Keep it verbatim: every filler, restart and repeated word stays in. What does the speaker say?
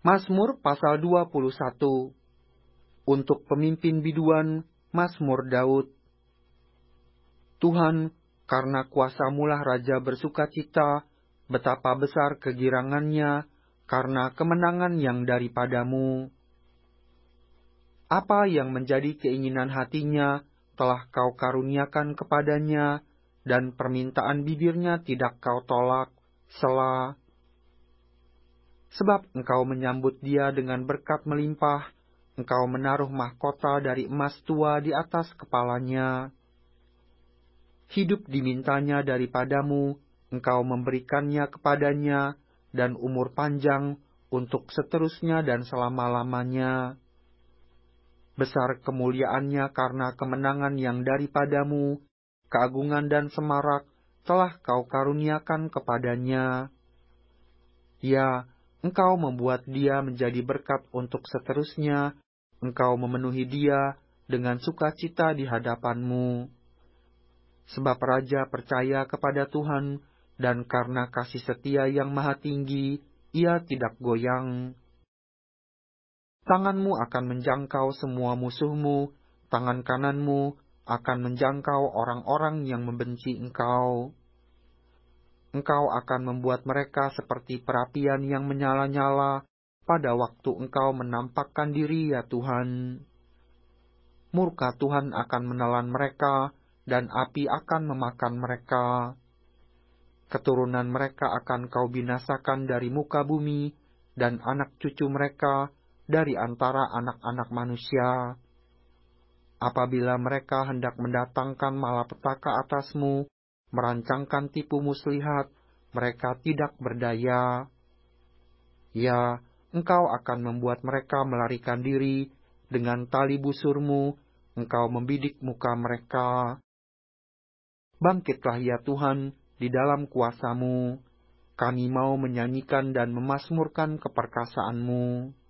Mazmur pasal dua puluh satu. Untuk pemimpin biduan, Mazmur Daud. Tuhan, karena kuasa-Mu lah raja bersuka cita, betapa besar kegirangannya, karena kemenangan yang daripadamu. Apa yang menjadi keinginan hatinya, telah Kau karuniakan kepadanya, dan permintaan bibirnya tidak Kau tolak, Selah. Sebab Engkau menyambut dia dengan berkat melimpah, Engkau menaruh mahkota dari emas tua di atas kepalanya. Hidup dimintanya daripadamu, Engkau memberikannya kepadanya, dan umur panjang untuk seterusnya dan selama-lamanya. Besar kemuliaannya karena kemenangan yang daripadamu, keagungan dan semarak telah Kau karuniakan kepadanya. Ya, Engkau membuat dia menjadi berkat untuk seterusnya, Engkau memenuhi dia dengan sukacita di hadapan-Mu. Sebab Raja percaya kepada Tuhan, dan karena kasih setia yang maha tinggi, ia tidak goyang. Tangan-Mu akan menjangkau semua musuh-Mu, tangan kanan-Mu akan menjangkau orang-orang yang membenci Engkau. Engkau akan membuat mereka seperti perapian yang menyala-nyala pada waktu Engkau menampakkan diri, ya Tuhan. Murka Tuhan akan menelan mereka, dan api akan memakan mereka. Keturunan mereka akan Kau binasakan dari muka bumi, dan anak cucu mereka dari antara anak-anak manusia. Apabila mereka hendak mendatangkan malapetaka atas-Mu, merancangkan tipu muslihat, mereka tidak berdaya. Ya, Engkau akan membuat mereka melarikan diri, dengan tali busur-Mu, Engkau membidik muka mereka. Bangkitlah ya Tuhan, di dalam kuasa-Mu, kami mau menyanyikan dan memasmurkan keperkasaan-Mu.